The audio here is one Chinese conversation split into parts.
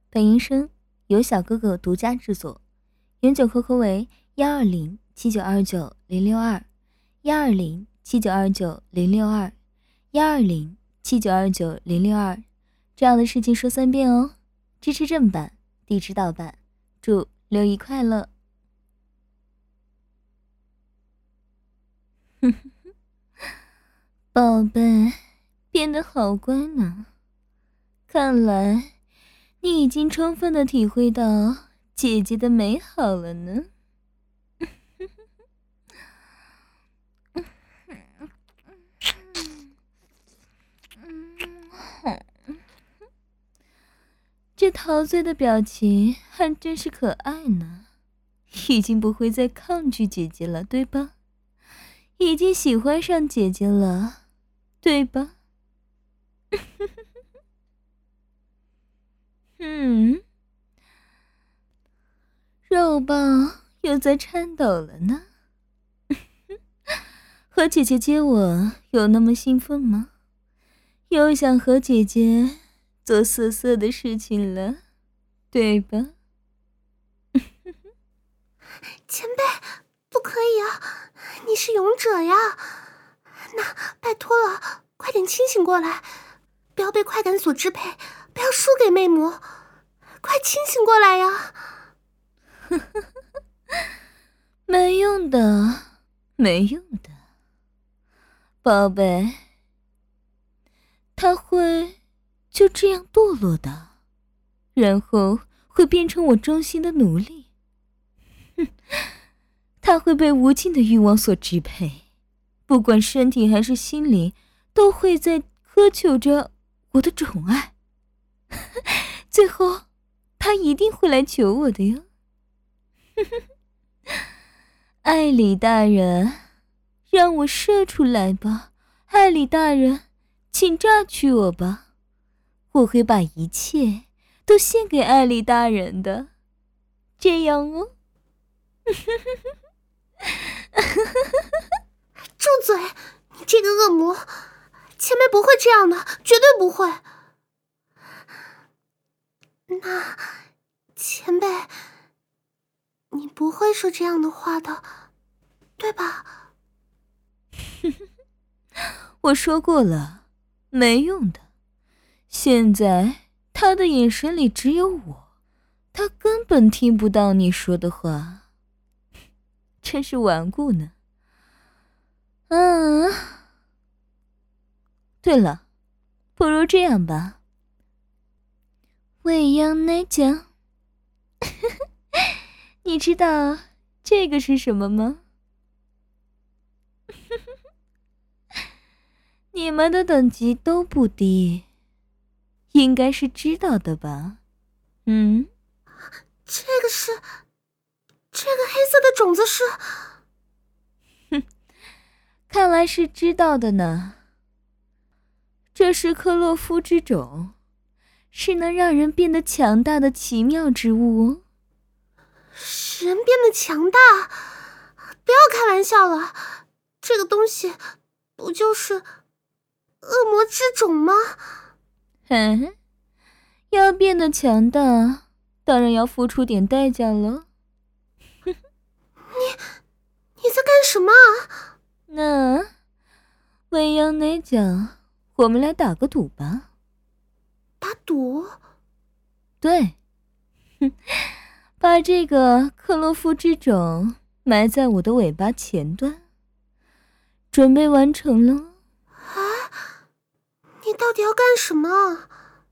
本音声由小哥哥独家制作，原酒扣扣为120792906212079290621，12079290622，这样的事情说3遍哦。支持正版，地址盗版，祝六一快乐。宝贝，变得好乖呢，看来你已经充分的体会到姐姐的美好了呢。这陶醉的表情还真是可爱呢，已经不会再抗拒姐姐了，对吧？已经喜欢上姐姐了，对吧？肉棒又在颤抖了呢。和姐姐接吻有那么兴奋吗？又想和姐姐做色色的事情了，对吧？ 前辈，不可以啊，你是勇者呀，那拜托了，快点清醒过来，不要被快感所支配，不要输给魅魔，快清醒过来呀。 没用的，没用的，宝贝，他会就这样堕落的，然后会变成我忠心的奴隶。他会被无尽的欲望所支配，不管身体还是心灵，都会在苛求着我的宠爱。最后他一定会来求我的哟。艾里大人，让我射出来吧，艾里大人，请榨取我吧，我会把一切都献给艾里大人的，这样哦。 住嘴，你这个恶魔，前辈不会这样的，绝对不会。那前辈，你不会说这样的话的，对吧？ 我说过了，没用的。现在他的眼神里只有我，他根本听不到你说的话，真是顽固呢。对了，不如这样吧，未央奶酱，你知道这个是什么吗？你们的等级都不低，应该是知道的吧？ 这个黑色的种子是…… 看来是知道的呢。这是克洛夫之种，是能让人变得强大的奇妙之物哦。 使人变得强大？不要开玩笑了，这个东西不就是恶魔之种吗？ 要变得强大，当然要付出点代价了。 你在干什么啊？ 那未央奶讲，我们来打个赌吧。 打赌？ 对，把这个克洛夫之种埋在我的尾巴前端。准备完成了。 啊，你到底要干什么？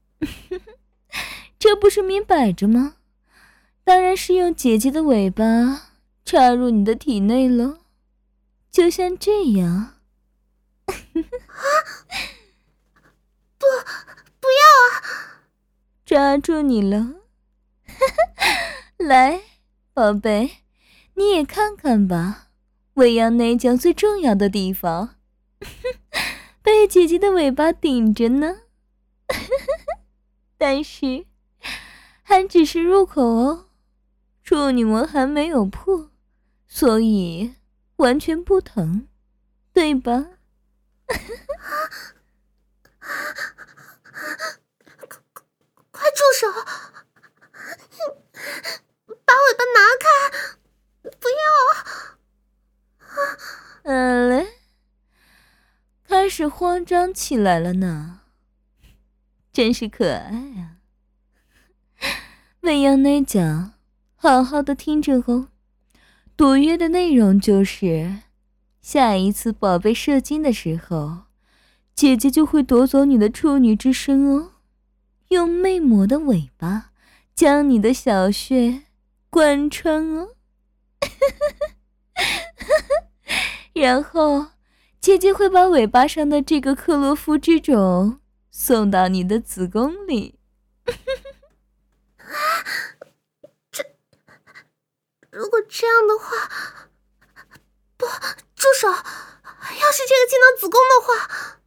这不是明摆着吗？当然是用姐姐的尾巴插入你的体内了，就像这样。 不要啊！ 抓住你了。来，宝贝，你也看看吧，未央奶酱最重要的地方被姐姐的尾巴顶着呢。但是还只是入口哦，处女膜还没有破，所以完全不疼，对吧？ 快住手！ 始慌张起来了呢。真是可爱啊。未央奶讲，好好的听着哦。赌约的内容就是，下一次宝贝射精的时候，姐姐就会夺走你的处女之身哦，用魅魔的尾巴将你的小穴贯穿哦。然后姐姐会把尾巴上的这个克洛夫之种送到你的子宫里。 如果这样的话，不，住手！要是这个进到子宫的话，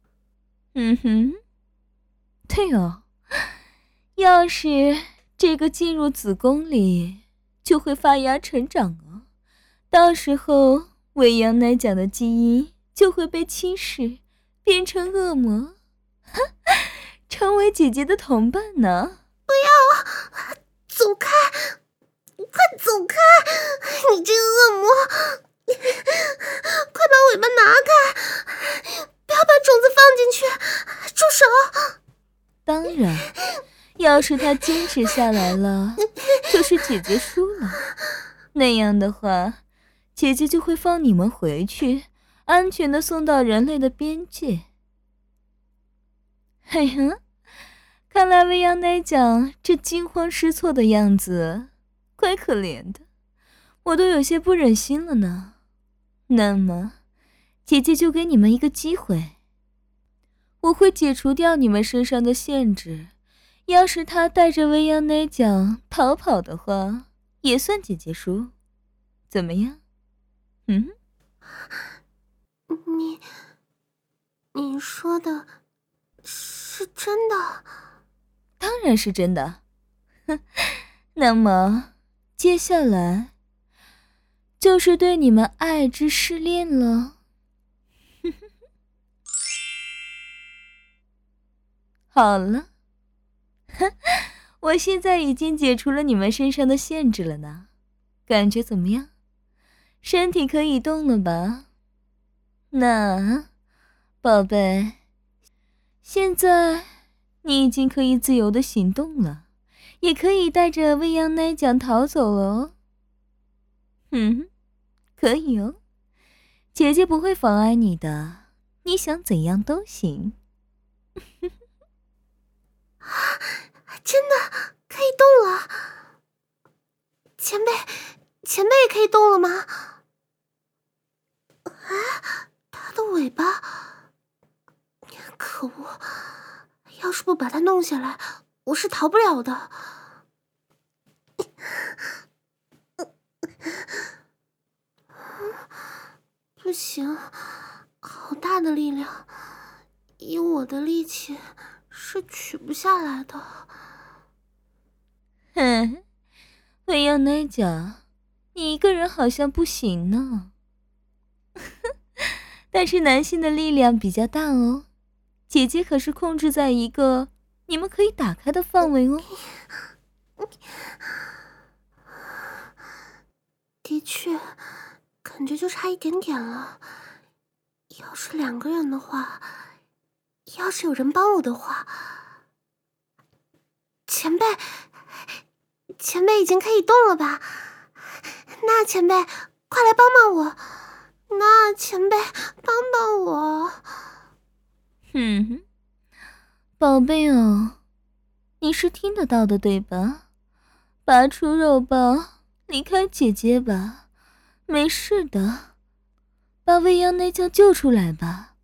对哦，要是这个进入子宫里，就会发芽成长哦。到时候未央奶讲的基因就会被侵蚀，变成恶魔，成为姐姐的同伴呢。 不要，走开！快走开！你这个恶魔，快把尾巴拿开！不要把种子放进去！住手！ 当然，要是他坚持下来了，就是姐姐输了。那样的话，姐姐就会放你们回去，安全的送到人类的边界。哎呀，看来未央奶讲这惊慌失措的样子，怪可怜的，我都有些不忍心了呢。那么，姐姐就给你们一个机会，我会解除掉你们身上的限制。要是他带着未央奶讲逃跑的话，也算姐姐输，怎么样？ 你说的是真的？ 当然是真的。那么接下来就是对你们爱之试炼了。好了，我现在已经解除了你们身上的限制了呢，感觉怎么样？身体可以动了吧？那，宝贝，现在你已经可以自由的行动了，也可以带着未央奶讲逃走了哦。可以哦，姐姐不会妨碍你的，你想怎样都行。 真的可以动了？前辈也可以动了吗？他的尾巴，可恶！要是不把它弄下来，我是逃不了的。不行，好大的力量，以我的力气是取不下来的。 未央奶讲，你一个人好像不行呢。但是男性的力量比较大哦，姐姐可是控制在一个你们可以打开的范围哦。 的确，感觉就差一点点了。要是2个人的话，要是有人帮我的话，前辈已经可以动了吧？那前辈快来帮帮我！那前辈帮帮我！ 宝贝哦，你是听得到的对吧？拔出肉包，离开姐姐吧，没事的，把未央奶讲救出来吧。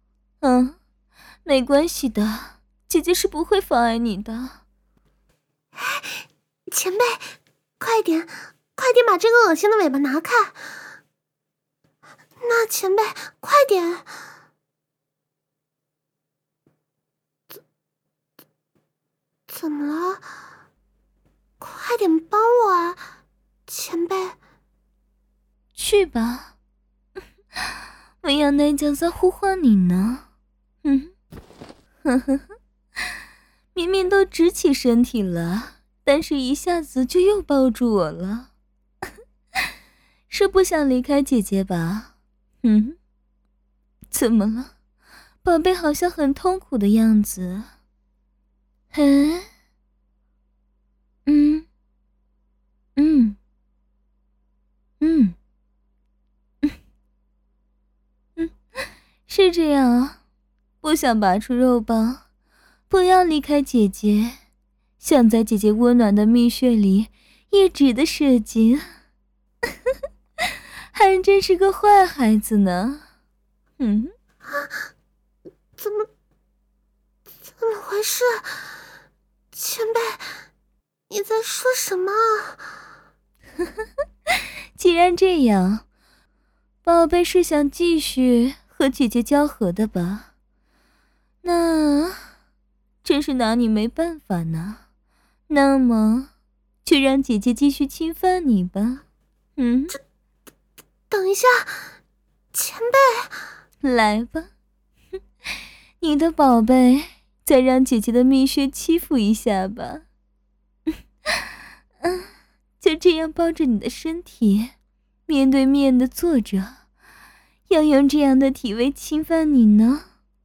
没关系的，姐姐是不会妨碍你的。 前辈，快点把这个恶心的尾巴拿开！那前辈，快点！怎么了？快点帮我啊，前辈！ 去吧，未央奶讲在呼唤你呢。明明都直起身体了，但是一下子就又抱住我了。是不想离开姐姐吧？怎么了？ 宝贝好像很痛苦的样子。嗯嗯嗯嗯嗯，是这样啊，不想拔出肉棒，不要离开姐姐，想在姐姐温暖的蜜穴里一直的射精，还真是个坏孩子呢。 怎么回事？前辈，你在说什么啊？ 既然这样，宝贝是想继续和姐姐交合的吧？那真是拿你没办法呢。那么就让姐姐继续侵犯你吧。 等一下，前辈， 来吧，你的宝贝，再让姐姐的蜜穴欺负一下吧。就这样抱着你的身体，面对面的坐着，要用这样的体位侵犯你呢。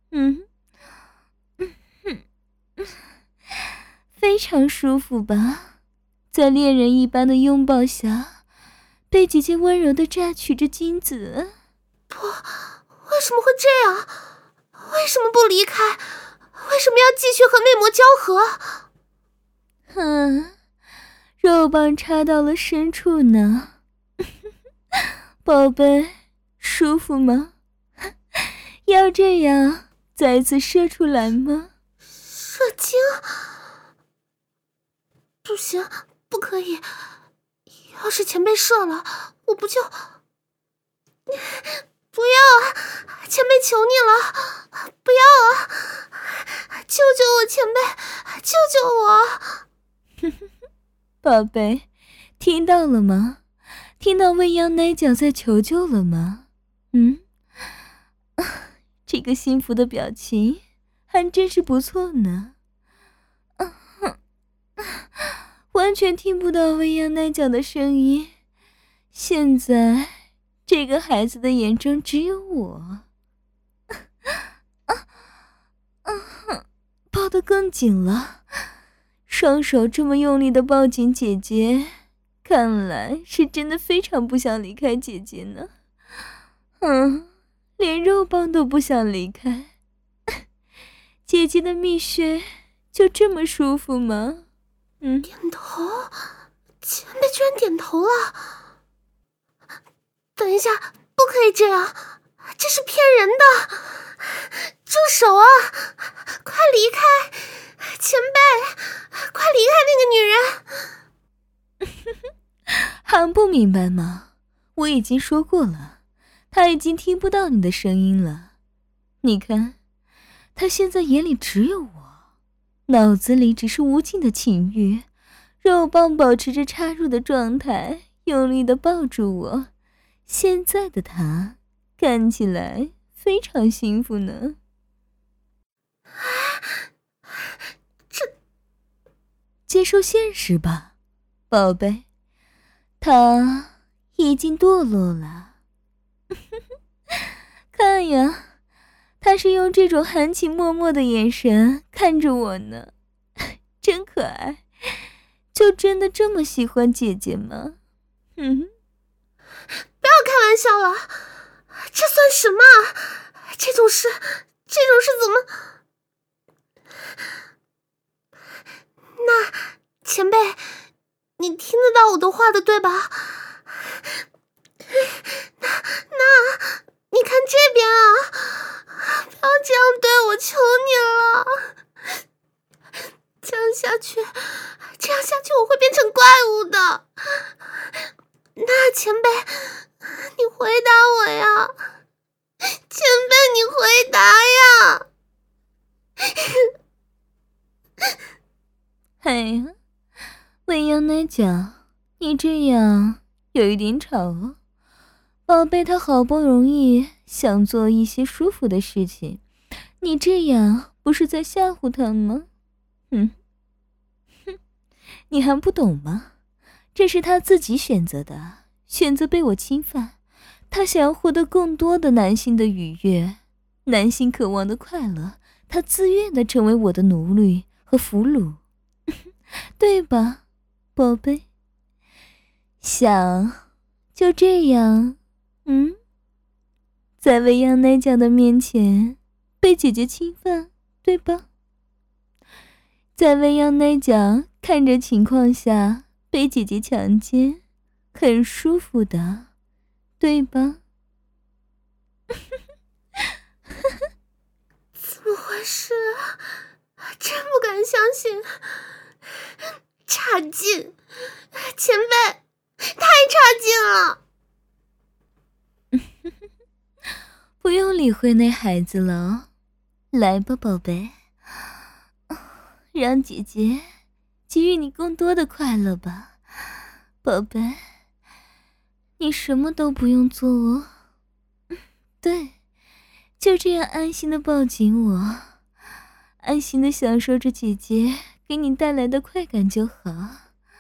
非常舒服吧？在恋人一般的拥抱下，被姐姐温柔地榨取着精子。 不，为什么会这样？为什么不离开？为什么要继续和魅魔交合？ 肉棒插到了深处呢。宝贝，舒服吗？要这样再次射出来吗？ 射精？不行，不可以！要是前辈射了，我不就……不要啊！前辈求你了，不要啊！救救我，前辈，救救我！ 宝贝，听到了吗？听到未央奶脚在求救了吗？这个幸福的表情还真是不错呢。完全听不到未央奶脚的声音。现在这个孩子的眼中只有我。抱得更紧了，双手这么用力的抱紧姐姐，看来是真的非常不想离开姐姐呢。连肉棒都不想离开。姐姐的蜜穴就这么舒服吗？ 点头，前辈居然点头了。等一下，不可以这样，这是骗人的！住手啊！快离开，前辈，快离开那个女人！ 还不明白吗？我已经说过了，她已经听不到你的声音了。你看，她现在眼里只有我，脑子里只是无尽的情欲，肉棒保持着插入的状态，用力地抱住我。现在的她看起来非常幸福呢。接受现实吧，宝贝，他已经堕落了。看呀，他是用这种含情脉脉的眼神看着我呢，真可爱。就真的这么喜欢姐姐吗？ 不要开玩笑了，这算什么啊？这种事怎么……那前辈，你听得到我的话的对吧？那你看这边啊，不要这样对我，求你了！这样下去我会变成怪物的。那前辈，你回答我呀！前辈，你回答呀！ 哎呀，未央奶讲，你这样有一点吵哦。宝贝，他好不容易想做一些舒服的事情，你这样不是在吓唬他吗？你还不懂吗？这是他自己选择的，选择被我侵犯，他想要获得更多的男性的愉悦， 男性渴望的快乐，他自愿的成为我的奴隶和俘虏，对吧，宝贝？想就这样，在未央奶酱的面前被姐姐侵犯，对吧？在未央奶酱看着情况下被姐姐强奸，很舒服的，对吧？ 怎么回事啊？真不敢相信，差劲！前辈，太差劲了！ 不用理会那孩子了，来吧，宝贝，让姐姐给予你更多的快乐吧，宝贝。你什么都不用做哦，对，就这样安心的抱紧我，安心的享受着姐姐给你带来的快感就好。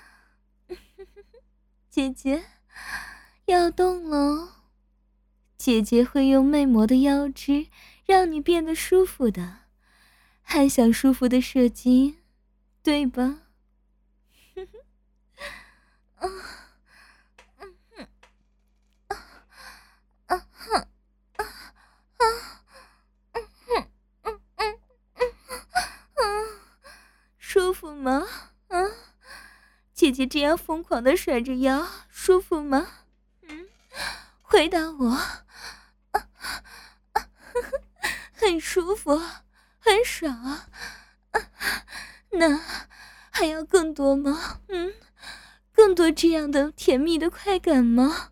姐姐要动了，姐姐会用魅魔的腰肢让你变得舒服的，还想舒服的射精，对吧？舒服吗？姐姐这样疯狂的甩着腰，舒服吗？回答我。很舒服，很爽。那还要更多吗？更多这样的甜蜜的快感吗？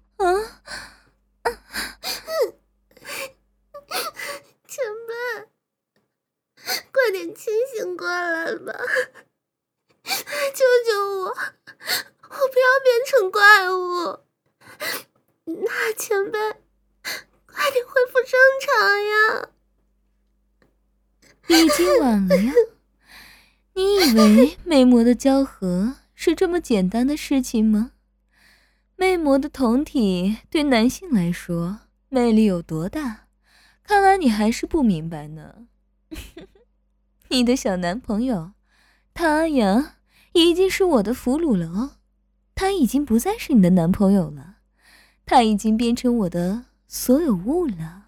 前辈，快点清醒过来吧！救救我！我不要变成怪物！那前辈，快点恢复正常呀！ 已经晚了呀。你以为魅魔的交合是这么简单的事情吗？魅魔的酮体对男性来说魅力有多大，看来你还是不明白呢。你的小男朋友，他呀，已经是我的俘虏了哦。他已经不再是你的男朋友了，他已经变成我的所有物了。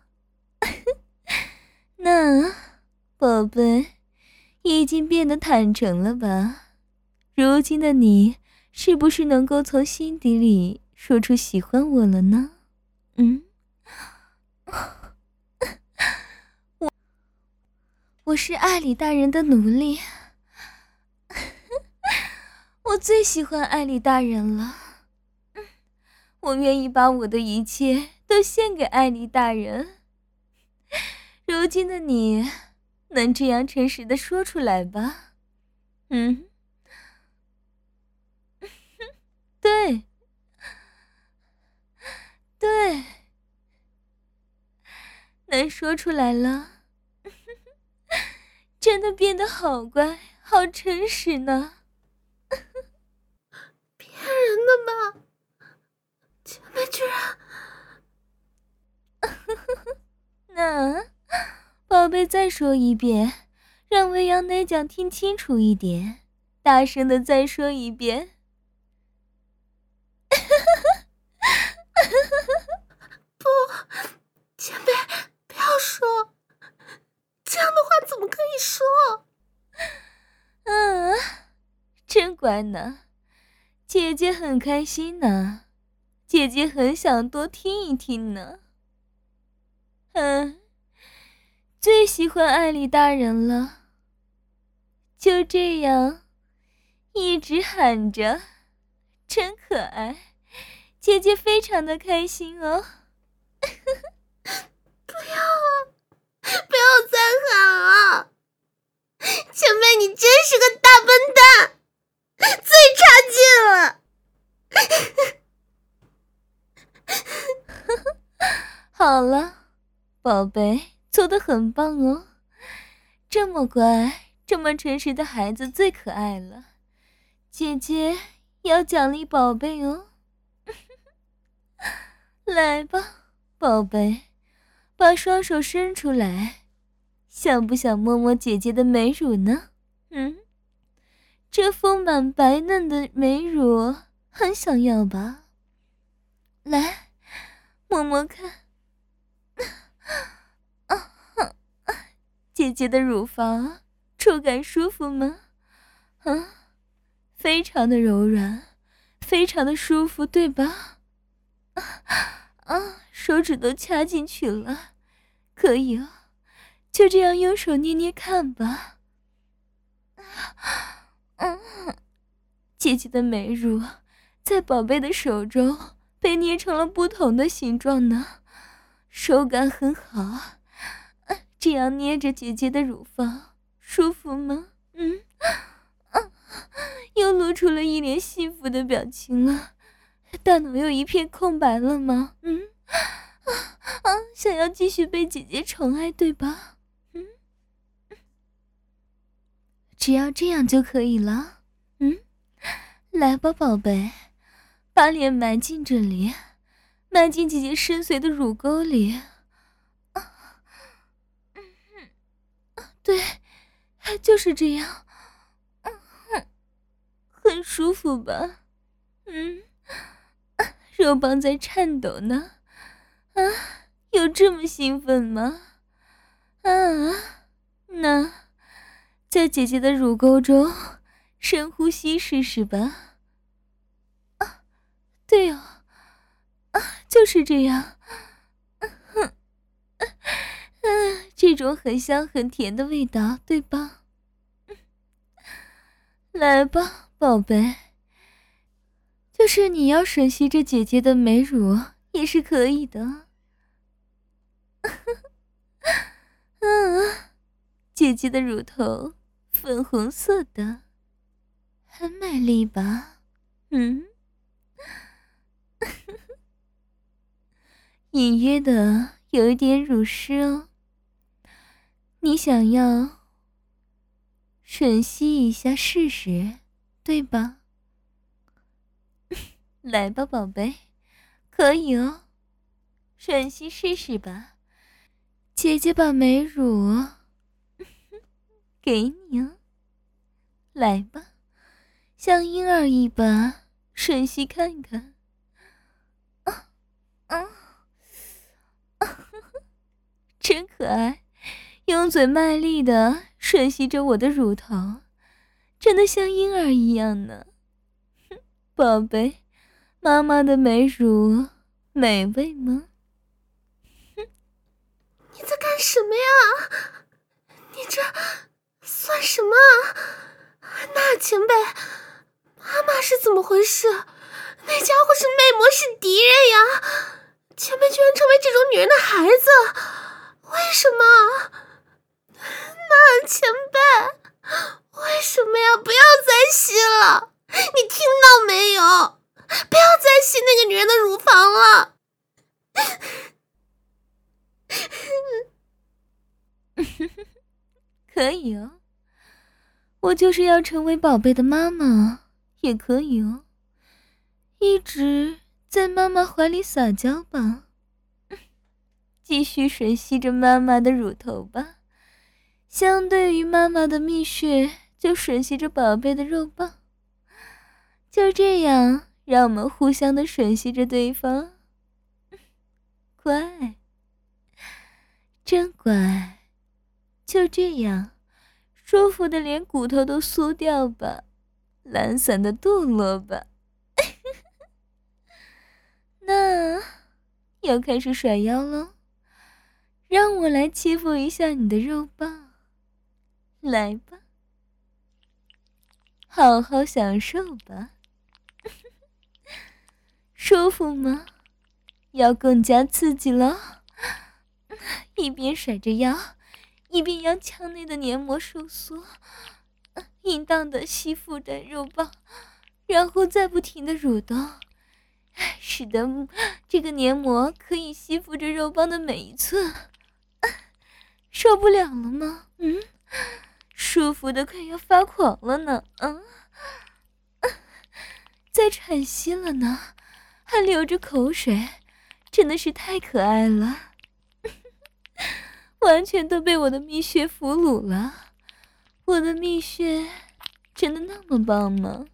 那，宝贝，已经变得坦诚了吧？如今的你，是不是能够从心底里说出喜欢我了呢？我是艾里大人的奴隶，我最喜欢艾里大人了。我愿意把我的一切都献给艾里大人。如今的你，能这样诚实的说出来吧？对，对，能说出来了。真的变得好乖，好诚实呢。 骗人的吧？前辈居然…… 那，宝贝，再说一遍，让未央奶讲听清楚一点，大声的再说一遍。 不，前辈，不要说，这样的话怎么可以说？ 真乖呢，姐姐很开心呢，姐姐很想多听一听呢。最喜欢艾里大人了，就这样一直喊着，真可爱，姐姐非常的开心哦。 不要啊！不要再喊了！前辈，你真是个大笨蛋，最差劲了！ 好了，宝贝，做得很棒哦，这么乖，这么诚实的孩子最可爱了，姐姐要奖励宝贝哦。来吧，宝贝， 把双手伸出来，想不想摸摸姐姐的美乳呢？这丰满白嫩的美乳很想要吧？来，摸摸看。姐姐的乳房触感舒服吗？非常的柔软，非常的舒服，对吧？手指都掐进去了，可以哦，就这样用手捏捏看吧。姐姐的美乳在宝贝的手中被捏成了不同的形状呢，手感很好。这样捏着姐姐的乳房舒服吗？又露出了一脸幸福的表情了，大脑又一片空白了吗？想要继续被姐姐宠爱，对吧？只要这样就可以了。来吧，宝贝，把脸埋进这里，埋进姐姐深邃的乳沟里。对，就是这样。很舒服吧？肉棒在颤抖呢。有这么兴奋吗？那在姐姐的乳沟中深呼吸试试吧。对哦，就是这样。这种很香很甜的味道，对吧？来吧，宝贝，就是你要吮吸着姐姐的美乳也是可以的。姐姐的乳头粉红色的，很美丽吧？隐约的有一点乳湿哦，你想要吮吸一下试试，对吧？来吧，宝贝，可以哦，吮吸试试吧。姐姐把美乳给你哦，来吧，像婴儿一般吮吸看看。真可爱，用嘴卖力的吮吸着我的乳头，真的像婴儿一样呢。宝贝，妈妈的美乳美味吗？ 你在干什么呀？你这算什么啊？那前辈，妈妈是怎么回事？那家伙是魅魔，是敌人呀！前辈居然成为这种女人的孩子，为什么？那前辈，为什么呀？不要再吸了！你听到没有？不要再吸那个女人的乳房了！ 可以哦，我就是要成为宝贝的妈妈也可以哦，一直在妈妈怀里撒娇吧，继续吮吸着妈妈的乳头吧，相对于妈妈的蜜穴就吮吸着宝贝的肉棒，就这样让我们互相的吮吸着对方。乖，真乖，就这样舒服的连骨头都酥掉吧，懒散的堕落吧。那要开始甩腰喽，让我来欺负一下你的肉棒，来吧，好好享受吧。舒服吗？要更加刺激了，一边甩着腰，一边让腔内的黏膜收缩，淫荡的吸附着肉棒，然后再不停的蠕动，使得这个黏膜可以吸附着肉棒的每一寸。受不了了吗？舒服的快要发狂了呢。在喘息了呢，还流着口水，真的是太可爱了。 完全都被我的蜜穴俘虏了。我的蜜穴真的那么棒吗？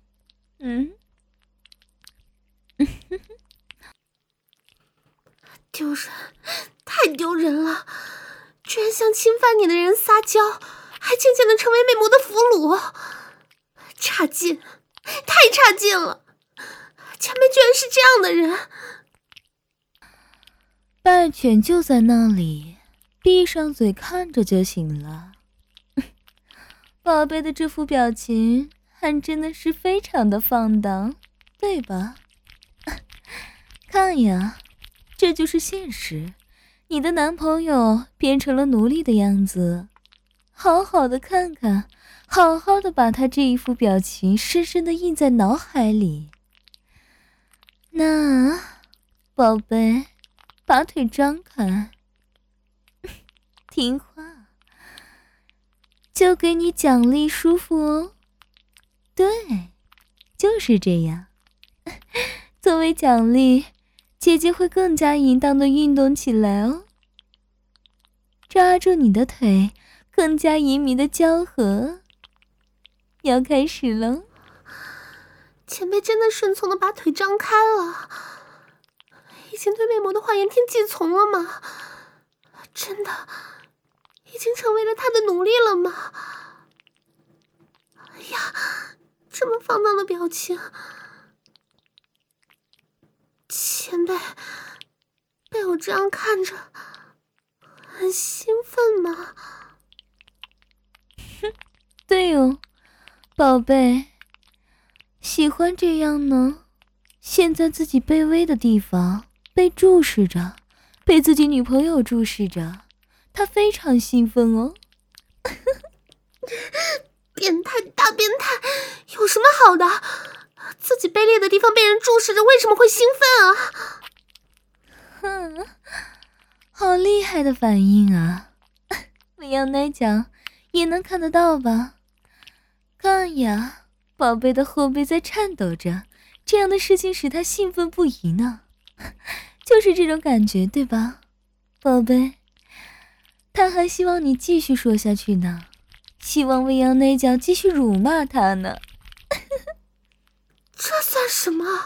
丢人，太丢人了！居然向侵犯你的人撒娇，还渐渐的成为魅魔的俘虏，差劲，太差劲了！前辈居然是这样的人。 败犬就在那里，闭上嘴看着就行了。宝贝的这副表情还真的是非常的放荡，对吧？看呀，这就是现实，你的男朋友变成了奴隶的样子，好好的看看，好好的把他这一副表情深深的印在脑海里。那宝贝，把腿张开，听话，就给你奖励舒服哦。对，就是这样。作为奖励，姐姐会更加淫荡的运动起来哦。抓住你的腿，更加淫靡的交合，要开始喽。 前辈真的顺从的把腿张开了，已经对魅魔的话言听计从了吗？真的已经成为了他的奴隶了吗？哎呀，这么放荡的表情，前辈被我这样看着很兴奋吗？ 对哦，宝贝，喜欢这样呢？现在自己卑微的地方被注视着，被自己女朋友注视着，他非常兴奋哦。 变态大变态，有什么好的？自己卑劣的地方被人注视着，为什么会兴奋啊？ 好厉害的反应啊！未央奶讲也能看得到吧？看呀，宝贝的后背在颤抖着，这样的事情使他兴奋不已呢。就是这种感觉，对吧，宝贝？他还希望你继续说下去呢，希望未央奶讲继续辱骂他呢。 这算什么？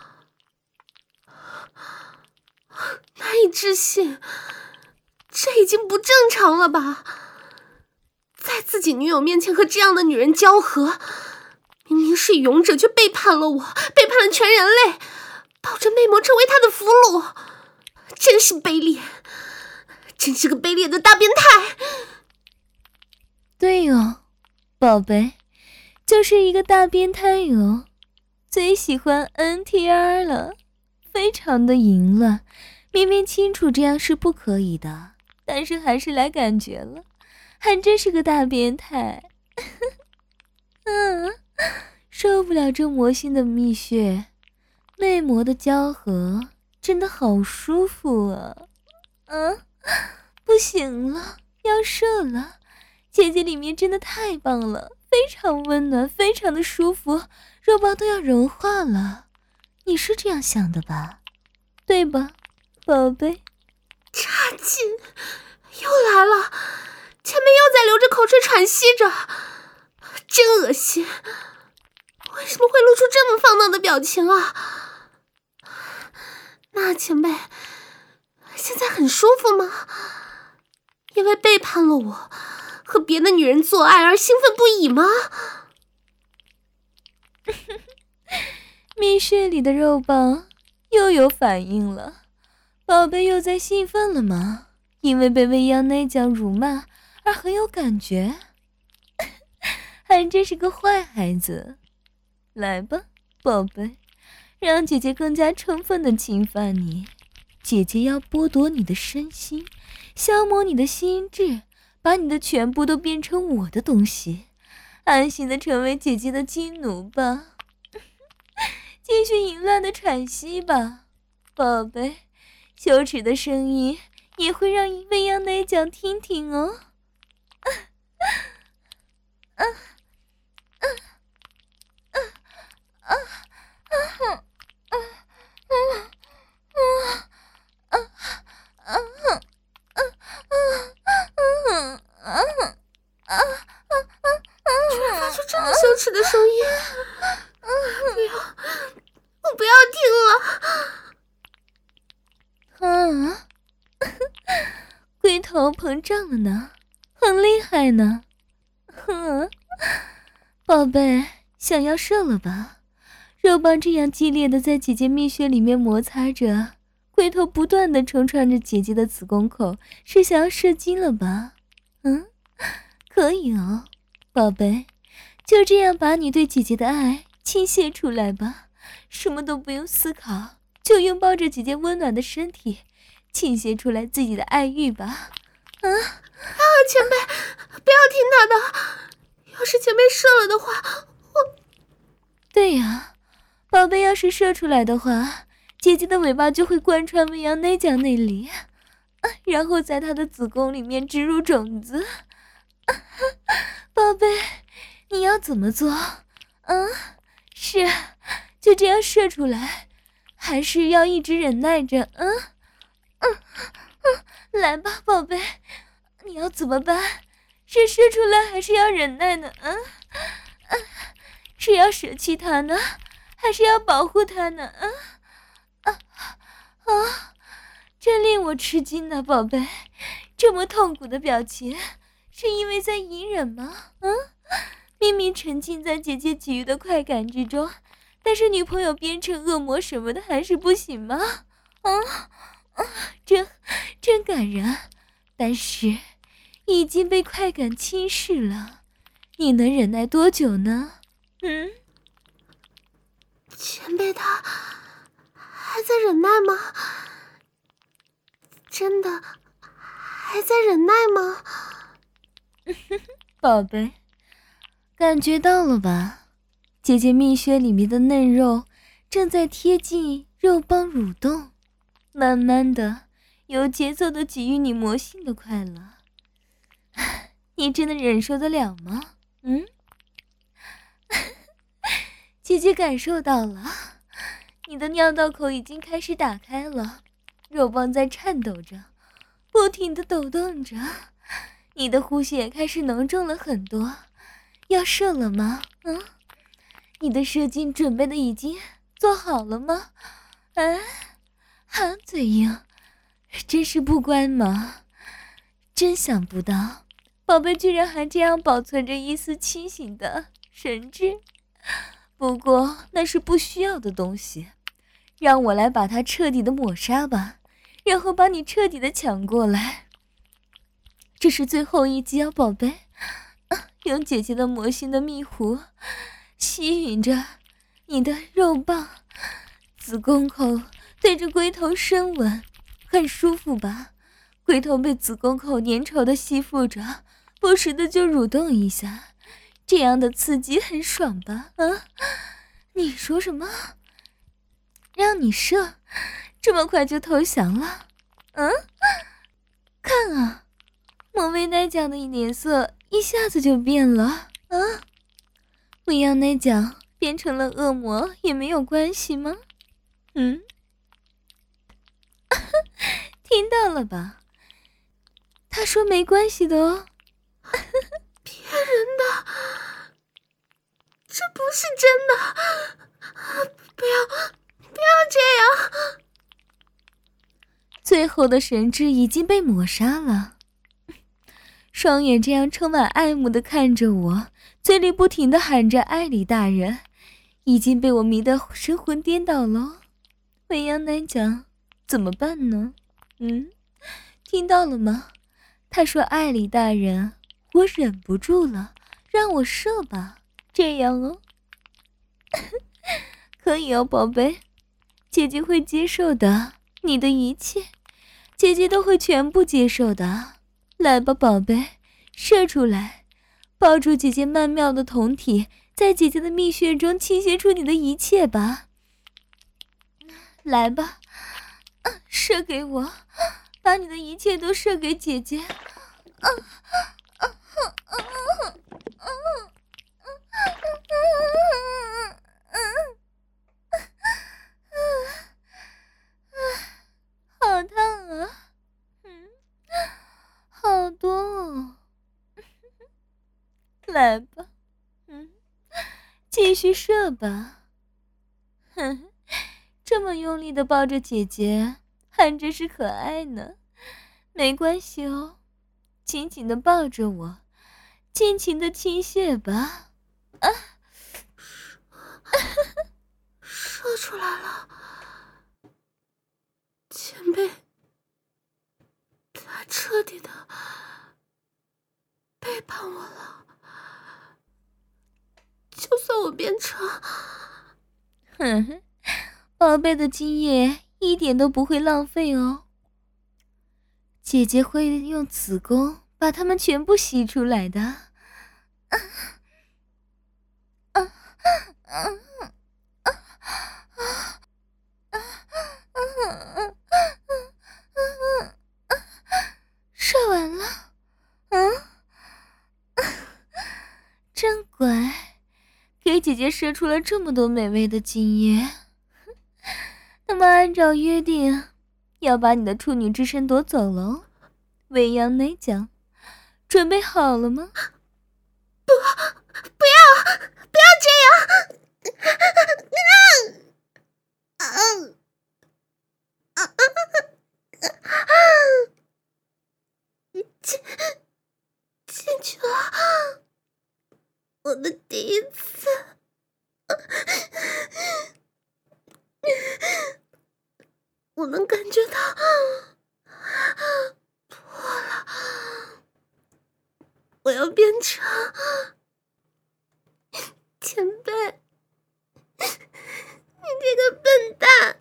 难以置信，这已经不正常了吧？在自己女友面前和这样的女人交合，明明是勇者，却背叛了我，背叛了全人类，抱着魅魔成为他的俘虏，真是卑劣，真是个卑劣的大变态。 对哦，宝贝，就是一个大变态哦，最喜欢 NTR 了，非常的淫乱，明明清楚这样是不可以的，但是还是来感觉了，还真是个大变态。受不了这魔性的蜜穴，魅魔的交合真的好舒服啊！不行了，要射了，姐姐里面真的太棒了，非常温暖，非常的舒服，肉包都要融化了。你是这样想的吧？对吧，宝贝？ 差劲，又来了，前面又在流着口水喘息着，真恶心。为什么会露出这么放荡的表情啊？那前辈现在很舒服吗？因为背叛了我，和别的女人做爱而兴奋不已吗？ 蜜穴里的肉棒又有反应了，宝贝又在兴奋了吗？因为被未央内讲辱骂而很有感觉，还真是个坏孩子。来吧，宝贝，让姐姐更加充分的侵犯你。姐姐要剥夺你的身心，消磨你的心智，把你的全部都变成我的东西，安心的成为姐姐的金奴吧。继续淫乱的喘息吧，宝贝，羞耻的声音也会让未央奶讲听听哦。 头膨胀了呢，很厉害呢。哼，宝贝，想要射了吧？肉棒这样激烈的在姐姐蜜穴里面摩擦着，龟头不断的冲撞着姐姐的子宫口，是想要射精了吧？可以哦，宝贝，就这样把你对姐姐的爱倾泻出来吧，什么都不用思考，就拥抱着姐姐温暖的身体，倾泻出来自己的爱欲吧。 前辈，不要听他的，要是前辈射了的话， 对呀，宝贝要是射出来的话，姐姐的尾巴就会贯穿未央内角那里，然后在她的子宫里面植入种子。宝贝，你要怎么做？是就这样射出来，还是要一直忍耐着？来吧，宝贝，你要怎么办？是射出来还是要忍耐呢？是要舍弃他呢，还是要保护他呢？真令我吃惊呢，宝贝，这么痛苦的表情，是因为在隐忍吗？明明沉浸在姐姐给予的快感之中，但是女朋友变成恶魔什么的还是不行吗？真感人，但是已经被快感侵蚀了，你能忍耐多久呢？ 前辈他还在忍耐吗？真的还在忍耐吗？ 宝贝，感觉到了吧？姐姐蜜穴里面的嫩肉正在贴近肉棒蠕动，慢慢的有节奏的给予你魔性的快乐。你真的忍受得了吗？姐姐感受到了，你的尿道口已经开始打开了，肉棒在颤抖着，不停地抖动着，你的呼吸也开始浓重了很多。要射了吗？你的射精准备的已经做好了吗？嘴硬，真是不乖嘛！真想不到，宝贝居然还这样保存着一丝清醒的神智。不过那是不需要的东西，让我来把它彻底的抹杀吧，然后把你彻底的抢过来。这是最后一击啊，宝贝！用姐姐的魔性的蜜壶吸吮着你的肉棒，子宫口对着龟头深吻，很舒服吧？龟头被子宫口粘稠的吸附着，不时的就蠕动一下，这样的刺激很爽吧？你说什么？让你射，这么快就投降了？看啊，莫威奶酱的脸色一下子就变了。未央奶酱变成了恶魔也没有关系吗？听到了吧？他说没关系的哦。 骗人的，这不是真的！不要这样！ 最后的神智已经被抹杀了，双眼这样充满爱慕的看着我，嘴里不停地喊着艾里大人，已经被我迷得神魂颠倒了。未央奶讲怎么办呢？听到了吗？他说艾里大人，我忍不住了，让我射吧，这样哦。可以哦，宝贝，姐姐会接受的，你的一切姐姐都会全部接受的。来吧，宝贝，射出来，抱住姐姐曼妙的胴体，在姐姐的蜜穴中倾泻出你的一切吧。来吧，射给我，把你的一切都射给姐姐。好烫啊！好多哦。来吧，继续射吧。这么用力的抱着姐姐，还真是可爱呢。没关系哦， 紧紧地抱着我，尽情地倾泻吧。 射出来了，前辈，他彻底的背叛我了。就算我变成…… 宝贝的精液一点都不会浪费哦。姐姐会用子宫把它们全部吸出来的。射完了，真乖，给姐姐射出了这么多美味的精液。那么按照约定，要把你的处女之身夺走喽。未央奶讲，准备好了吗？ 不要这样！进去了，我的第一次。我能感觉到破了，我要变成前辈，你这个笨蛋！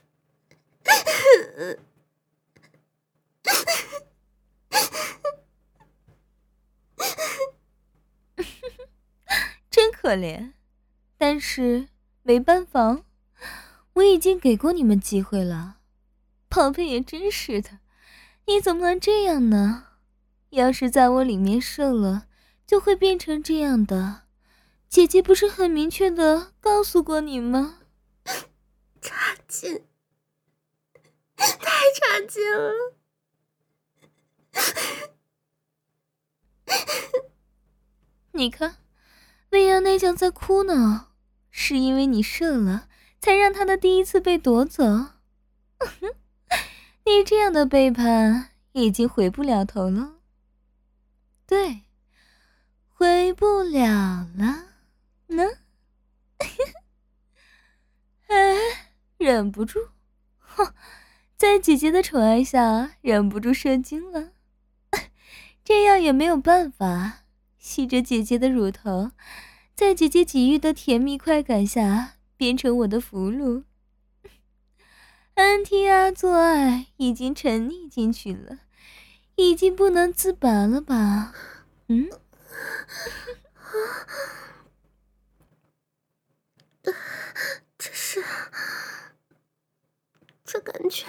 真可怜，但是没办法，我已经给过你们机会了。宝贝也真是的，你怎么能这样呢？要是在我里面射了，就会变成这样的。姐姐不是很明确的告诉过你吗？ 差劲，太差劲了！ 你看，未央内将在哭呢，是因为你射了，才让他的第一次被夺走。你这样的背叛已经回不了头了。对，回不了了呢。忍不住，在姐姐的宠爱下，忍不住射精了。这样也没有办法，吸着姐姐的乳头，在姐姐给予的甜蜜快感下，变成我的俘虏。NTR 做爱已经沉溺进去了，已经不能自拔了吧？ 这感觉……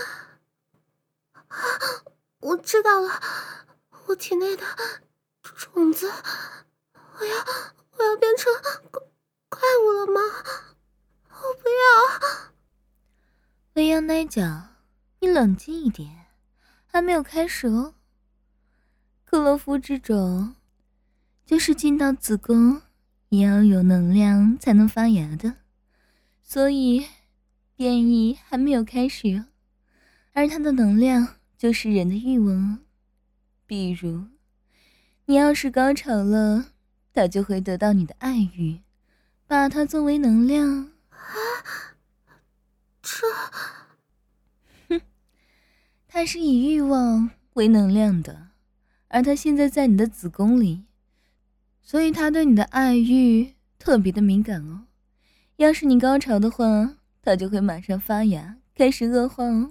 我知道了，我体内的种子，我要变成怪物了吗？我不要！ 未央奶讲，你冷静一点，还没有开始哦。克洛夫之种就是进到子宫也要有能量才能发芽的，所以变异还没有开始哦。而它的能量就是人的欲望哦。比如你要是高潮了，它就会得到你的爱欲，把它作为能量。它是以欲望为能量的，而它现在在你的子宫里，所以它对你的爱欲特别的敏感哦。要是你高潮的话，它就会马上发芽，开始恶化哦。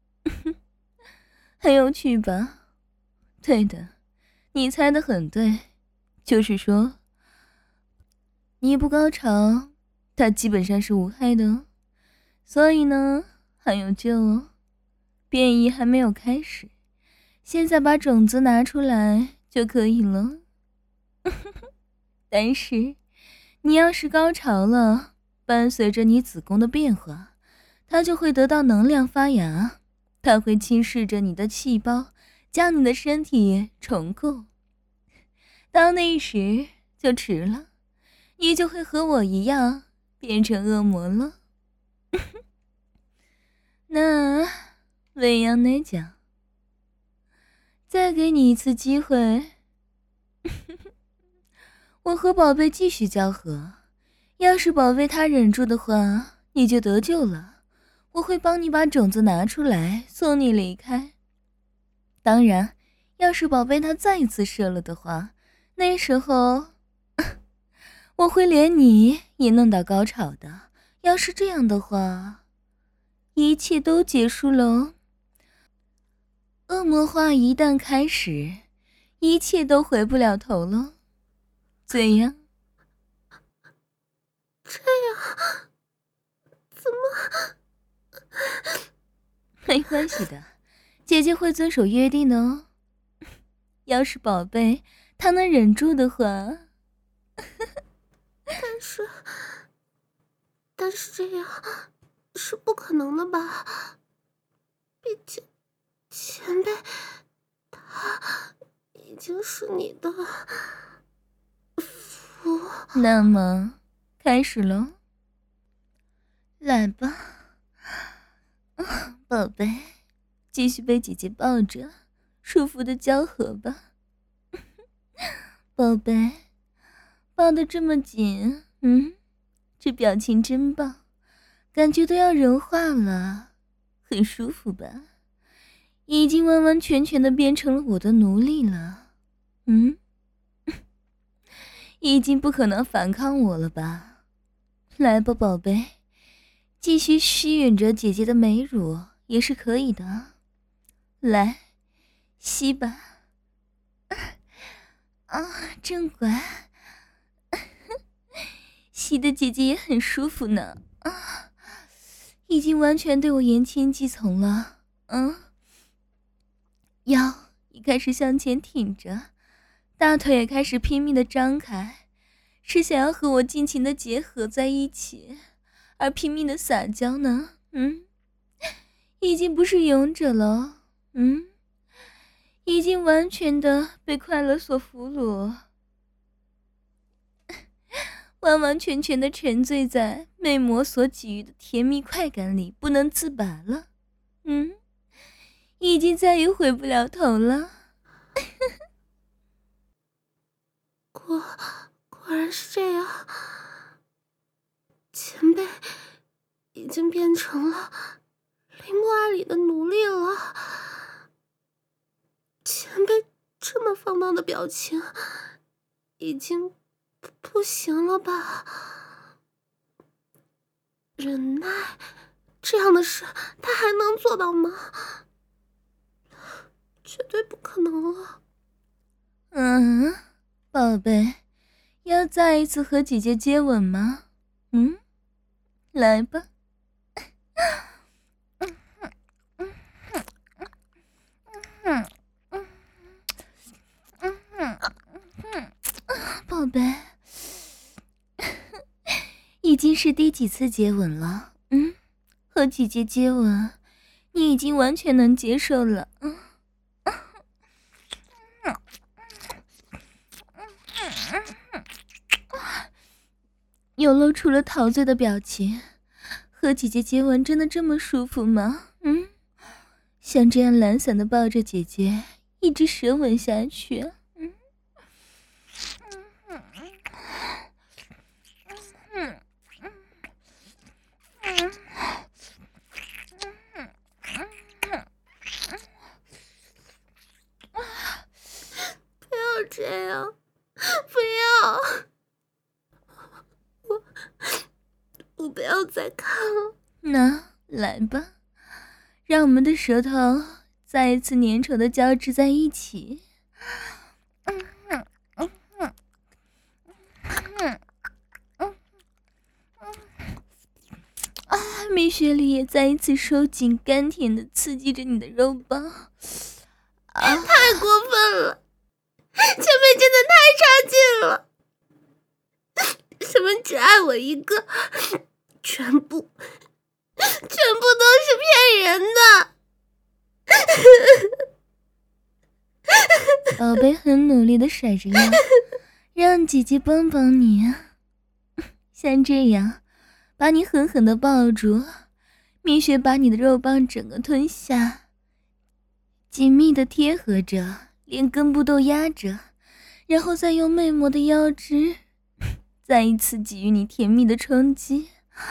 很有趣吧？对的，你猜得很对，就是说你不高潮，它基本上是无害的哦。所以呢，还有救哦。变异还没有开始，现在把种子拿出来就可以了。但是你要是高潮了，伴随着你子宫的变化，它就会得到能量发芽，它会侵蚀着你的细胞，将你的身体重构。到那时就迟了，你就会和我一样变成恶魔了。那未央奶讲， 再给你一次机会，我和宝贝继续交合。要是宝贝他忍住的话，你就得救了。我会帮你把种子拿出来，送你离开。当然，要是宝贝他再一次射了的话，那时候我会连你也弄到高潮的。要是这样的话，一切都结束喽。恶魔化一旦开始，一切都回不了头了。怎样？ 这样怎么？ 没关系的，姐姐会遵守约定的哦。要是宝贝他能忍住的话。 但是这样是不可能的吧？毕竟前辈他已经是你的父。 那么开始咯。来吧，宝贝，继续被姐姐抱着，舒服的交合吧。宝贝，抱得这么紧，这表情真棒，感觉都要融化了，很舒服吧？已经完完全全的变成了我的奴隶了，已经不可能反抗我了吧？来吧，宝贝，继续吸吮着姐姐的美乳也是可以的。来，吸吧。真乖。吸的姐姐也很舒服呢，已经完全对我言听计从了。腰也开始向前挺着，大腿也开始拼命的张开，是想要和我尽情的结合在一起，而拼命的撒娇呢。已经不是勇者了，已经完全的被快乐所俘虏，完完全全的沉醉在魅魔所给予的甜蜜快感里，不能自拔了。已经再也回不了头了。 果然是这样，前辈已经变成了铃木爱里的奴隶了。前辈这么放荡的表情，已经不行了吧？忍耐这样的事，他还能做到吗？绝对不可能了。 宝贝，要再一次和姐姐接吻吗？来吧。宝贝，已经是第几次接吻了？和姐姐接吻，你已经完全能接受了。又露出了陶醉的表情。和姐姐接吻真的这么舒服吗？像这样懒散的抱着姐姐，一直舌吻下去。 不要这样，不要！我不要再看了。 那来吧，让我们的舌头再一次粘稠的交织在一起。蜜雪里也再一次收紧，甘甜的刺激着你的肉棒。 太过分了，前辈真的太差劲了！什么只爱我一个，全部都是骗人的。 宝贝很努力的甩着腰，让姐姐帮帮你。像这样，把你狠狠的抱住，蜜雪把你的肉棒整个吞下， 紧密的贴合着，连根部都压着，然后再用魅魔的腰肢再一次给予你甜蜜的冲击。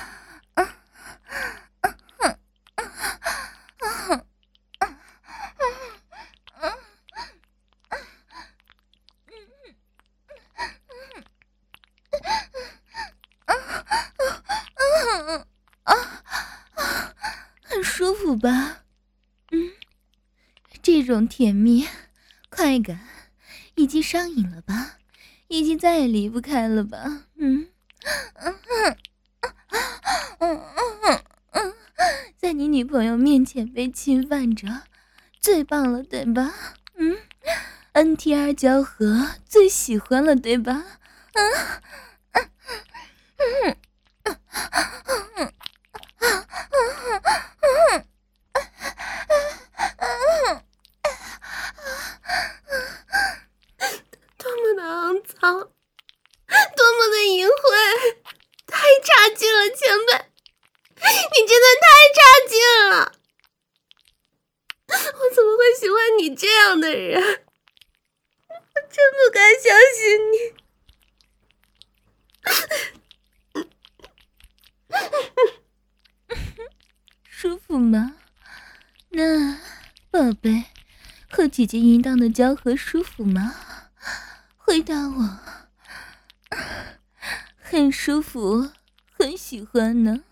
很舒服吧？这种甜蜜、快感已经上瘾了吧？已经再也离不开了吧？在你女朋友面前被侵犯着，最棒了，对吧？NTR 交合最喜欢了，对吧？ 多么的肮脏，多么的淫秽，太差劲了，前辈，你真的太差劲了！我怎么会喜欢你这样的人？我真不敢相信你。 舒服吗？那宝贝，和姐姐淫荡的交合舒服吗？回答我。很舒服，很喜欢呢。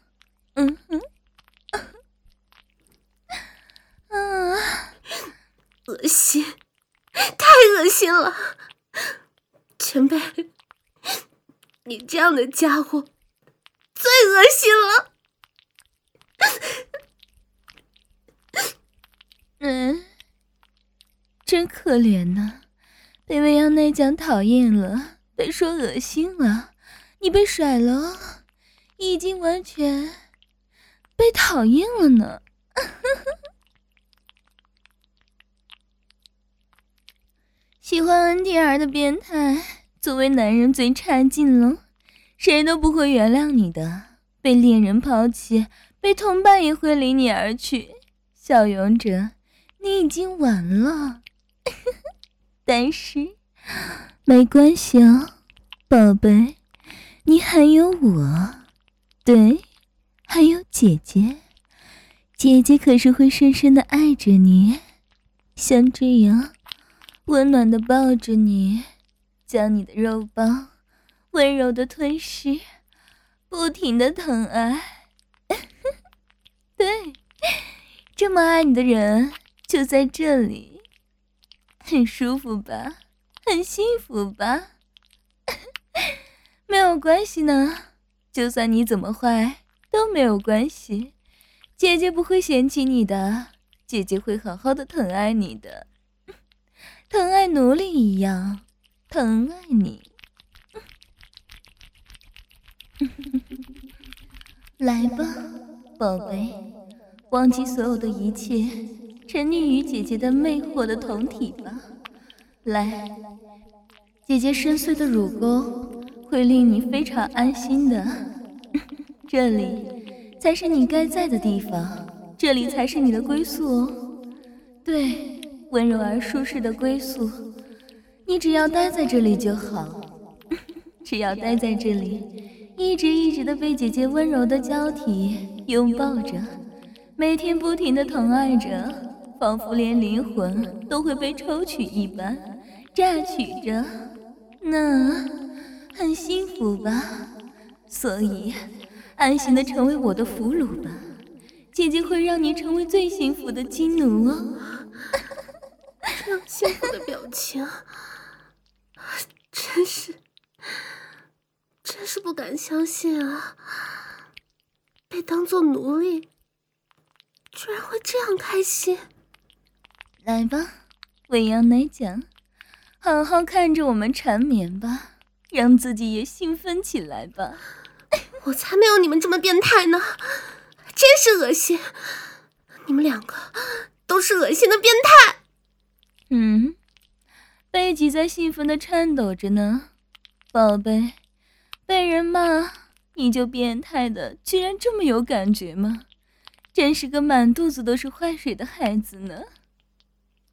恶心，太恶心了！前辈，你这样的家伙最恶心了。 真可怜呢，被未央奶酱讨厌了，被说恶心了，你被甩了，已经完全被讨厌了呢。喜欢 NTR 的变态，作为男人最差劲了，谁都不会原谅你的，被恋人抛弃，被同伴也会离你而去。小勇者，你已经完了。但是没关系哦，宝贝，你还有我，对，还有姐姐，姐姐可是会深深的爱着你，像这样温暖的抱着你，将你的肉棒温柔的吞噬，不停的疼爱。对，这么爱你的人就在这里。很舒服吧，很幸福吧。没有关系呢，就算你怎么坏都没有关系，姐姐不会嫌弃你的，姐姐会好好的疼爱你的，疼爱奴隶一样疼爱你。来吧，宝贝，忘记所有的一切，沉溺于姐姐的魅惑的酮体吧。来，姐姐深邃的乳沟会令你非常安心的。这里才是你该在的地方，这里才是你的归宿哦。对，温柔而舒适的归宿，你只要待在这里就好。只要待在这里，一直的被姐姐温柔的交替拥抱着，每天不停的疼爱着，仿佛连灵魂都会被抽取一般，榨取着，那很幸福吧？所以安心的成为我的俘虏吧，姐姐会让你成为最幸福的金奴哦。 这样幸福的表情，真是不敢相信啊！被当作奴隶，居然会这样开心。 来吧，未央奶酱，好好看着我们缠绵吧，让自己也兴奋起来吧。 我才没有你们这么变态呢，真是恶心！你们两个都是恶心的变态。 背脊在兴奋的颤抖着呢，宝贝，被人骂你就变态的，居然这么有感觉吗？真是个满肚子都是坏水的孩子呢。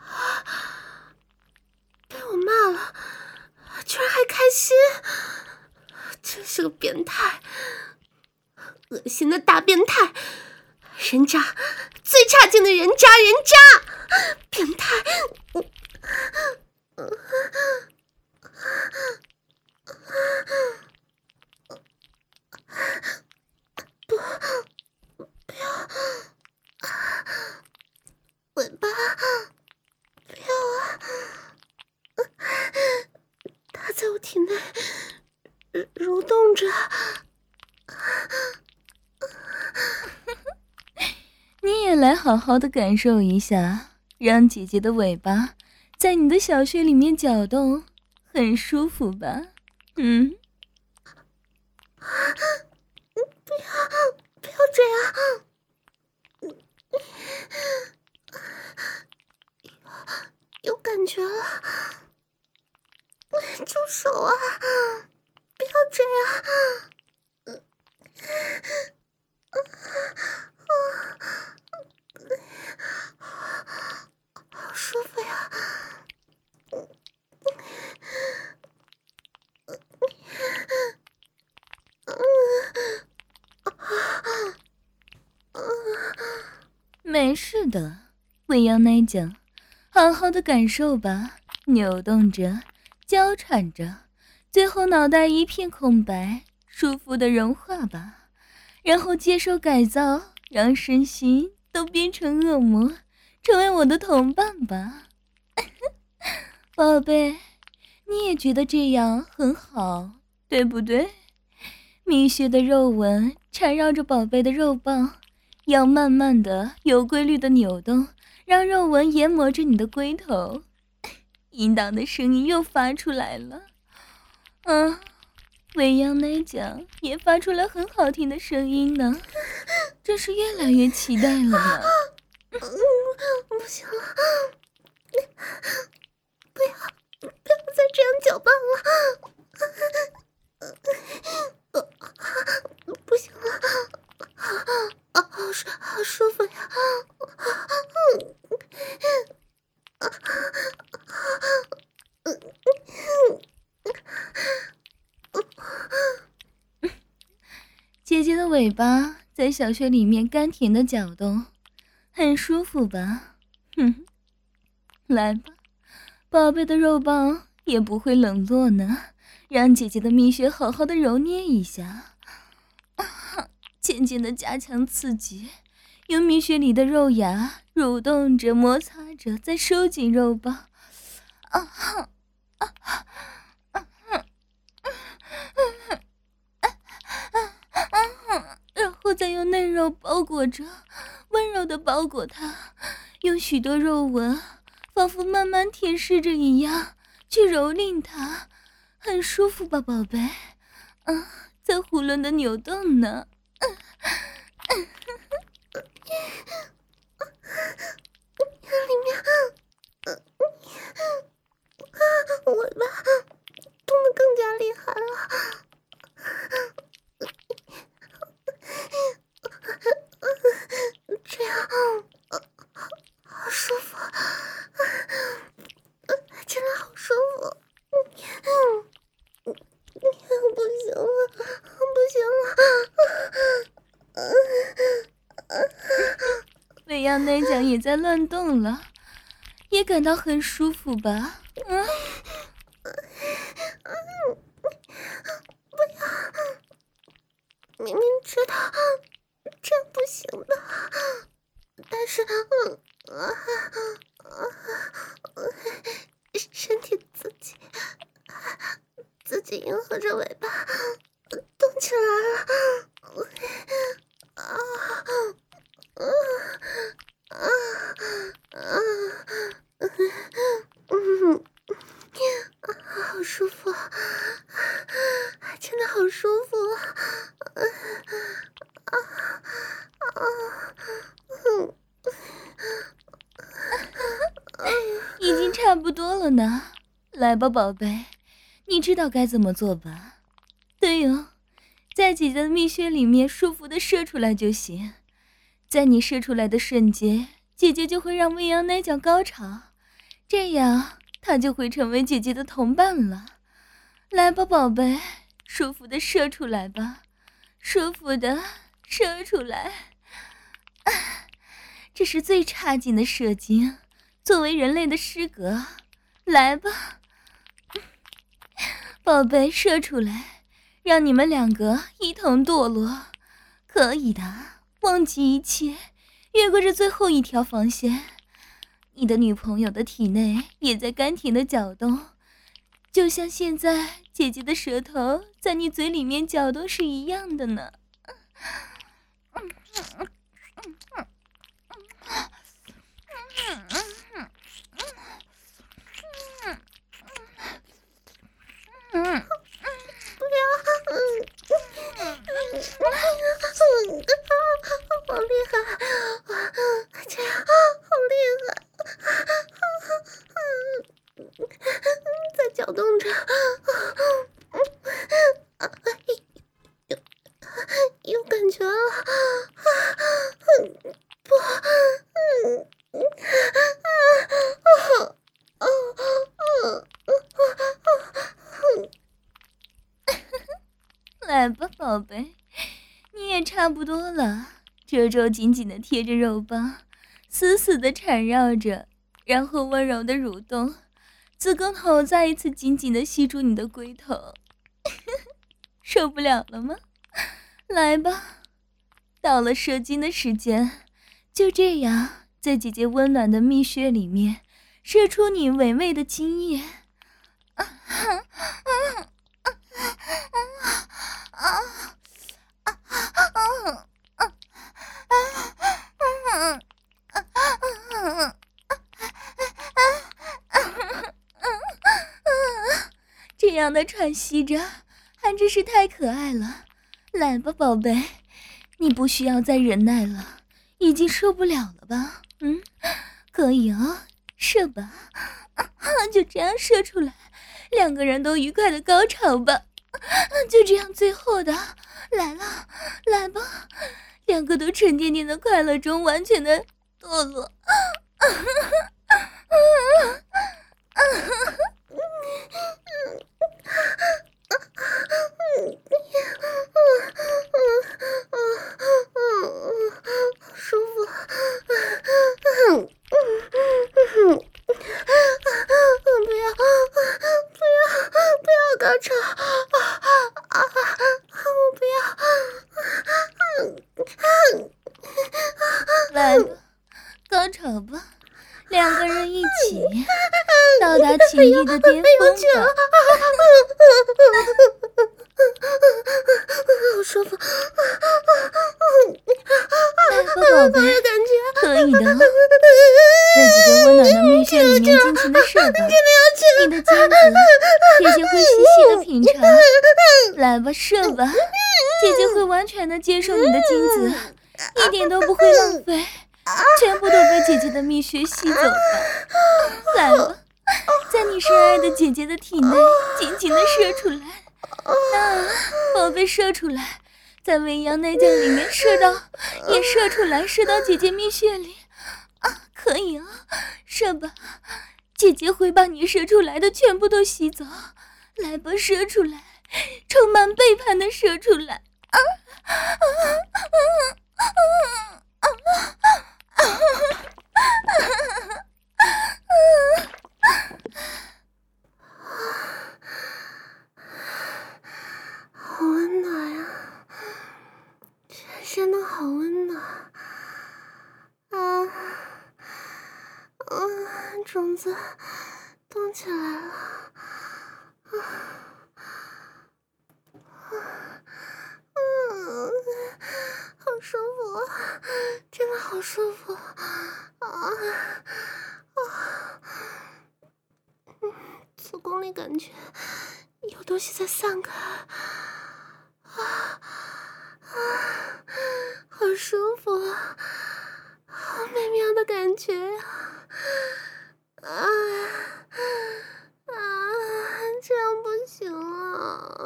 被我骂了，居然还开心，真是个变态，恶心的大变态，人渣，最差劲的人渣，变态。不要，尾巴，不要啊！它在我体内蠕动着。 你也来好好的感受一下，让姐姐的尾巴在你的小穴里面搅动，很舒服吧？ 不要这样！有感觉了，住手啊！不要这样！好舒服呀！ 没事的，未央奶讲，好好的感受吧，扭动着，交缠着，最后脑袋一片空白，舒服的融化吧，然后接受改造，让身心都变成恶魔，成为我的同伴吧。宝贝，你也觉得这样很好，对不对？蜜穴的肉纹缠绕着宝贝的肉棒，要慢慢的、有规律的扭动，让肉纹研磨着你的龟头。淫荡的声音又发出来了，未央奶讲也发出了很好听的声音呢，真是越来越期待了呢。 不行了，不要再这样搅拌了。不行了，好舒服呀！ 姐姐的尾巴在小穴里面甘甜的搅动，很舒服吧？来吧，宝贝的肉棒也不会冷落呢，让姐姐的蜜穴好好的揉捏一下，渐渐的加强刺激，用蜜穴里的肉芽蠕动着、摩擦着，再收紧肉棒，然后再用嫩肉包裹着，温柔的包裹它，用许多肉纹仿佛慢慢舔舐着一样去蹂躏它，很舒服吧，宝贝？在囫囵的扭动呢。 里面，尾巴动得更加厉害了。这样好舒服，真的好舒服。不行了，不行了。 未央奶讲也在乱动了，也感到很舒服吧？ 不要！明明知道这样不行的，但是身体自己迎合着尾巴动起来了。好舒服，真的好舒服。 已经差不多了呢，来吧，宝贝，你知道该怎么做吧？对哦，在姐姐的蜜穴里面舒服的射出来就行，在你射出来的瞬间，姐姐就会让未央奶讲高潮， 这样他就会成为姐姐的同伴了。来吧，宝贝，舒服的射出来吧，舒服的射出来。这是最差劲的射精，作为人类的失格。来吧，宝贝，射出来，让你们两个一同堕落。可以的，忘记一切，越过这最后一条防线。你的女朋友的体内也在甘甜的搅动，就像现在姐姐的舌头在你嘴里面搅动是一样的呢。 不要！好厉害！这样好厉害！在搅动着，有感觉了。不， 来吧，宝贝，你也差不多了。褶皱紧紧地贴着肉棒，死死地缠绕着，然后温柔地蠕动，子宫头再一次紧紧地吸住你的龟头。受不了了吗？来吧，到了射精的时间，就这样在姐姐温暖的蜜穴里面射出你娓娓的精液。这样的喘息着还真是太可爱了。来吧，宝贝，你不需要再忍耐了，已经受不了了吧？可以哦，射吧，就这样射出来，两个人都愉快的高潮吧。就这样，最后的来了，来吧，两个都沉甸甸的快乐中完全的堕落。 舒服。不要高潮！我不要！ 来吧，高潮吧，两个人一起到达情欲的巅峰吧。 好舒服！ 来吧，宝贝，可以的，在姐姐温暖的蜜穴里面尽情的射吧，你的精子姐姐会细细的品尝。来吧，射吧，姐姐会完全的接受你的精子，一点都不会浪费，全部都被姐姐的蜜穴吸走吧。来吧，在你深爱的姐姐的体内尽情的射出来。宝贝，射出来，在未央内酱里面射出来，射到姐姐蜜穴里。可以啊，射吧，姐姐会把你射出来的全部都吸走。来吧，射出来，充满背叛的射出来。 好温暖呀，全身都好温暖。种子动起来了。好舒服，真的好舒服子宫里感觉有东西在散开，好舒服，好美妙的感觉这样不行了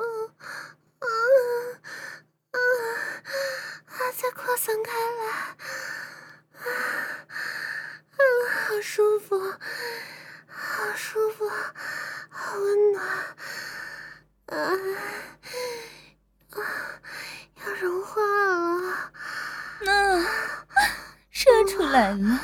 再扩散开来好舒服好舒服，好温暖，要融化了。 那射出来了。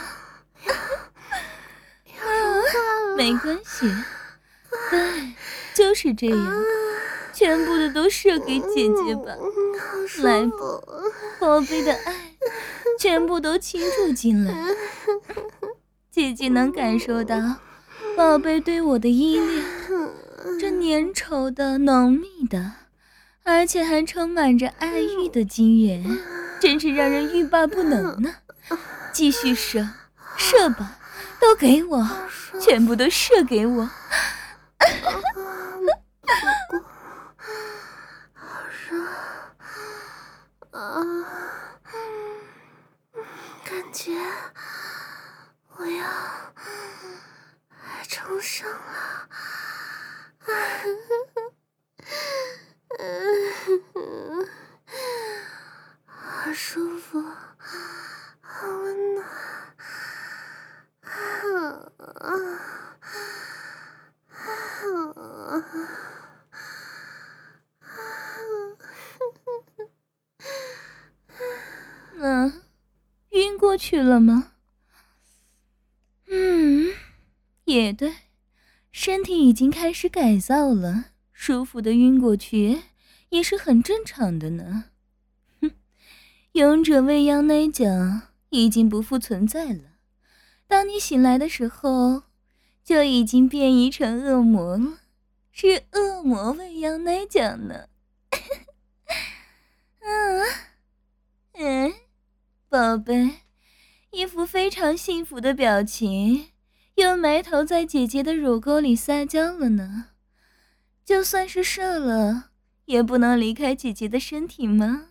没关系，对，就是这样，全部的都射给姐姐吧。来吧，宝贝的爱全部都倾注进来。姐姐能感受到宝贝对我的依恋，这粘稠的、浓密的，而且还充满着爱欲的精源，真是让人欲罢不能呢。继续射，射吧，都给我，全部都射给我。 好热啊！感觉我要重生了。好舒服，好温暖。 晕过去了吗？也对，身体已经开始改造了，舒服的晕过去也是很正常的呢。勇者未央那奖已经不复存在了，当你醒来的时候就已经变异成恶魔了，是恶魔未央那奖呢。宝贝，一副非常幸福的表情，又埋头在姐姐的乳沟里撒娇了呢。就算是射了，也不能离开姐姐的身体吗？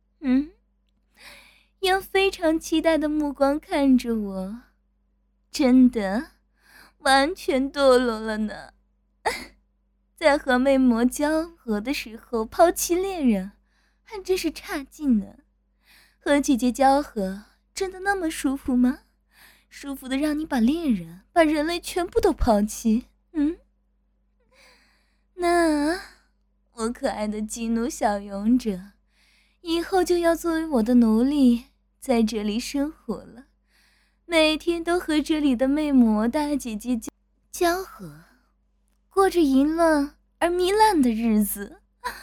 用非常期待的目光看着我，真的完全堕落了呢。在和魅魔交合的时候抛弃恋人，还真是差劲呢。和姐姐交合真的那么舒服吗？舒服的让你把恋人、把人类全部都抛弃？那我可爱的激怒小勇者，以后就要作为我的奴隶，在这里生活了，每天都和这里的魅魔大姐姐交合，过着淫乱而糜烂的日子。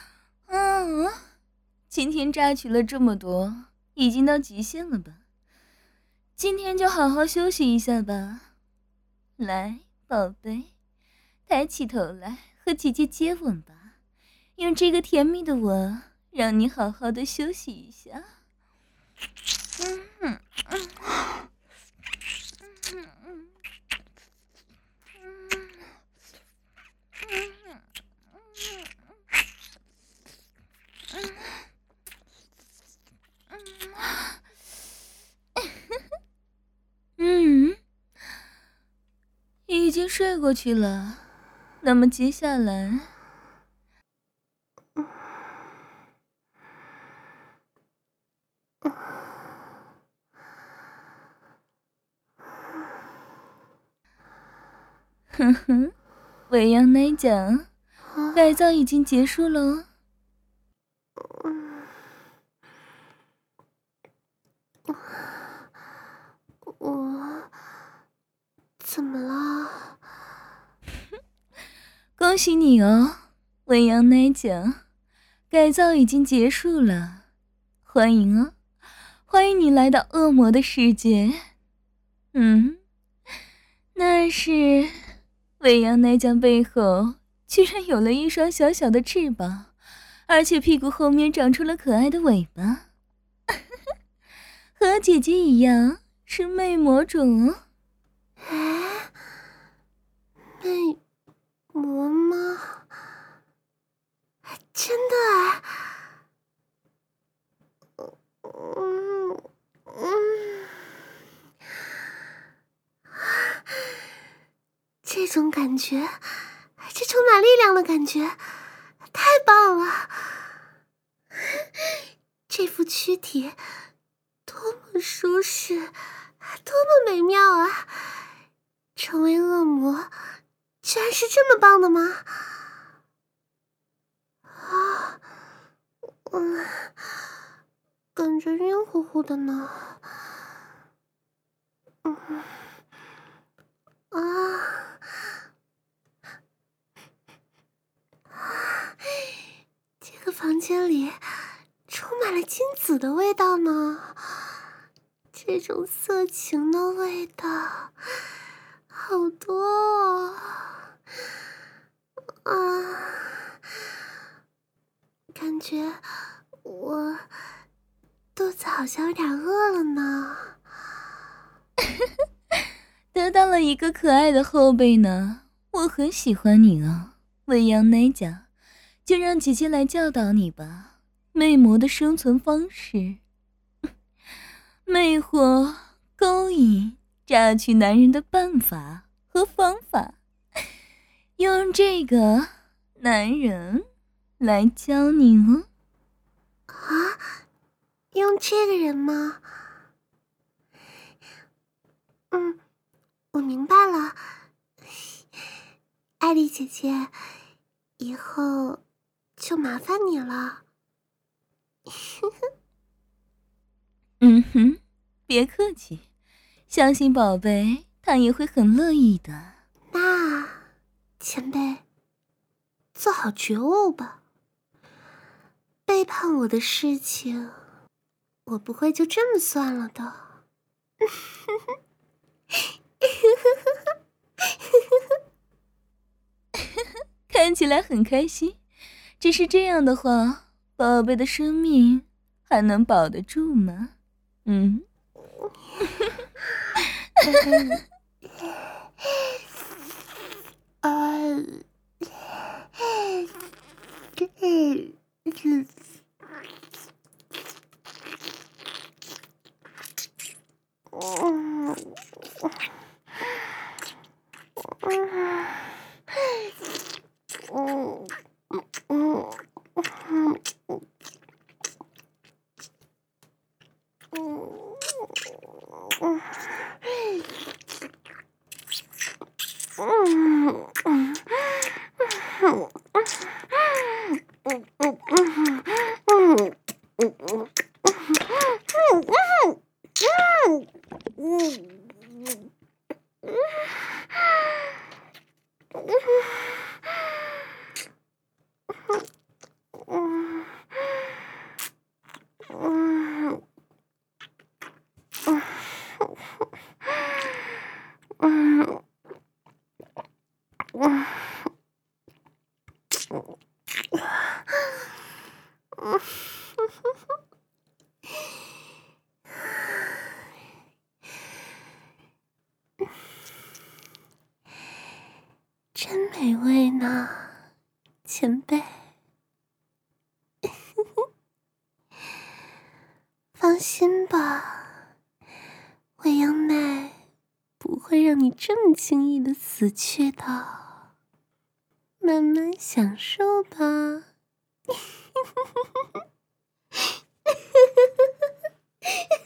今天榨取了这么多，已经到极限了吧？今天就好好休息一下吧。来，宝贝，抬起头来和姐姐接吻吧，用这个甜蜜的吻让你好好的休息一下。已经睡过去了，那么接下来未央奶奖改造已经结束了哦。 我怎么了？ 恭喜你哦，未央奶奖改造已经结束了，欢迎哦，欢迎你来到恶魔的世界。那是未央奶奖背后居然有了一双小小的翅膀，而且屁股后面长出了可爱的尾巴，和姐姐一样是魅魔种哦。 魅魔吗？真的这种感觉，这充满力量的感觉，太棒了！这副躯体多么舒适，多么美妙啊！成为恶魔居然是这么棒的吗？啊，感觉晕乎乎的呢。这个房间里充满了金子的味道呢，这种色情的味道好多哦。感觉我肚子好像有点饿了呢。 得到了一个可爱的后辈呢，我很喜欢你啊，未央奶家，就让姐姐来教导你吧，魅魔的生存方式。魅惑、勾引、榨取男人的办法和方法，用这个男人来教你哦。 啊，用这个人吗？我明白了，艾丽姐姐，以后就麻烦你了。 嗯哼，别客气，相信宝贝他也会很乐意的。 那，前辈，做好觉悟吧。背叛我的事情，我不会就这么算了的。 看起来很开心，只是这样的话，宝贝的生命还能保得住吗？ 真美味呢，前辈。放心吧，未央奈不会让你这么轻易的死去的，慢慢享受吧。